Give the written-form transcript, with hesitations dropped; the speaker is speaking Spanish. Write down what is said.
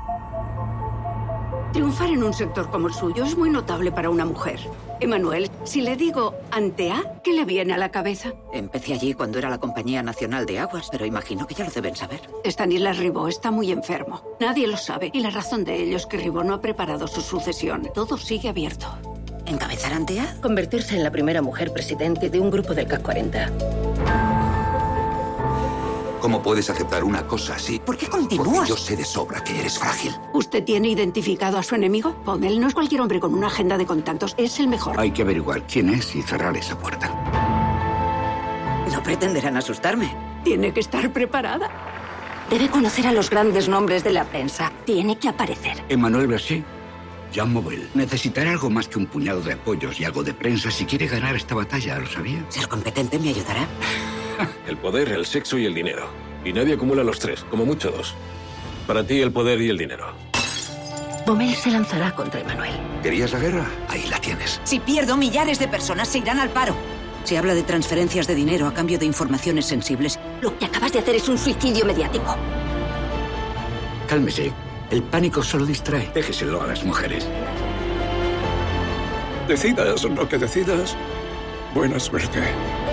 Triunfar en un sector como el suyo es muy notable para una mujer. Emmanuel, si le digo Antea, ¿qué le viene a la cabeza? Empecé allí cuando era la Compañía Nacional de Aguas, pero imagino que ya lo deben saber. Stanislas Ribó está muy enfermo. Nadie lo sabe. Y la razón de ello es que Ribó no ha preparado su sucesión. Todo sigue abierto. ¿Encabezar Antea? Convertirse en la primera mujer presidente de un grupo del CAC 40. ¿Cómo puedes aceptar una cosa así? ¿Por qué continúas? Porque yo sé de sobra que eres frágil. ¿Usted tiene identificado a su enemigo? Pommel no es cualquier hombre con una agenda de contactos. Es el mejor. Hay que averiguar quién es y cerrar esa puerta. No pretenderán asustarme. Tiene que estar preparada. Debe conocer a los grandes nombres de la prensa. Tiene que aparecer. Emmanuel Berger, Jean Mauvel. Necesitará algo más que un puñado de apoyos y algo de prensa si quiere ganar esta batalla, ¿lo sabía? ¿Ser competente me ayudará? El poder, el sexo y el dinero. Y nadie acumula los tres, como mucho dos. Para ti, el poder y el dinero. Pommel se lanzará contra Emmanuel. ¿Querías la guerra? Ahí la tienes. Si pierdo, millares de personas se irán al paro. Se habla de transferencias de dinero a cambio de informaciones sensibles. Lo que acabas de hacer es un suicidio mediático. Cálmese. El pánico solo distrae. Déjeselo a las mujeres. Decidas lo que decidas, buena suerte.